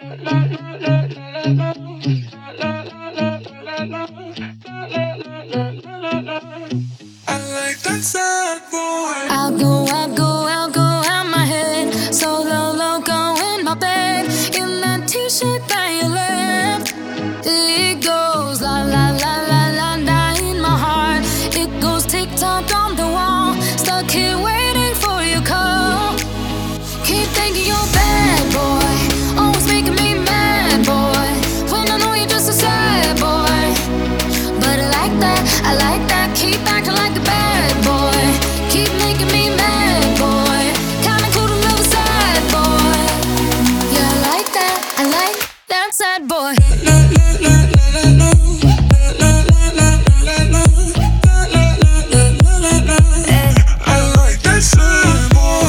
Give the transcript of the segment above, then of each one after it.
I like that sad boy. I'll go out my head. Solo loco in my bed. In that t-shirt that you left. It goes la la la la la la in my heart. It goes tick-tock on the wall. Stuck here waiting for your call. Keep thinking you're bad, boy. Always making me mad, boy. When I know you're just a sad boy. But I like that. Keep acting like a bad boy. Keep making me mad, boy. Kinda cool to love a sad boy. Yeah, I like that sad boy. I like that sad boy.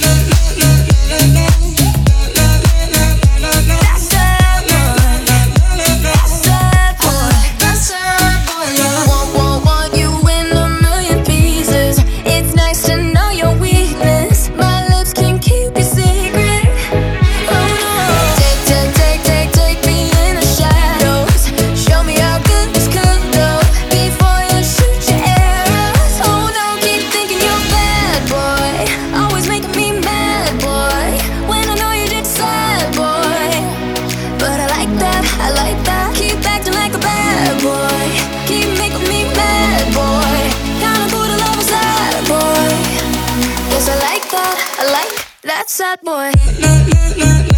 Want you in a million pieces. It's nice to know your weakness. My lips can keep your secret. Oh no. Take me in the shadows. Show me how good this could go before you shoot your arrows. Oh no, keep thinking you're bad, boy. Always making me mad, boy. When I know you're just sad, boy. But I like that. Keep acting like a bad boy. Keep making me mad, boy. Kinda cool to love a sad boy. Yes, I like that sad boy.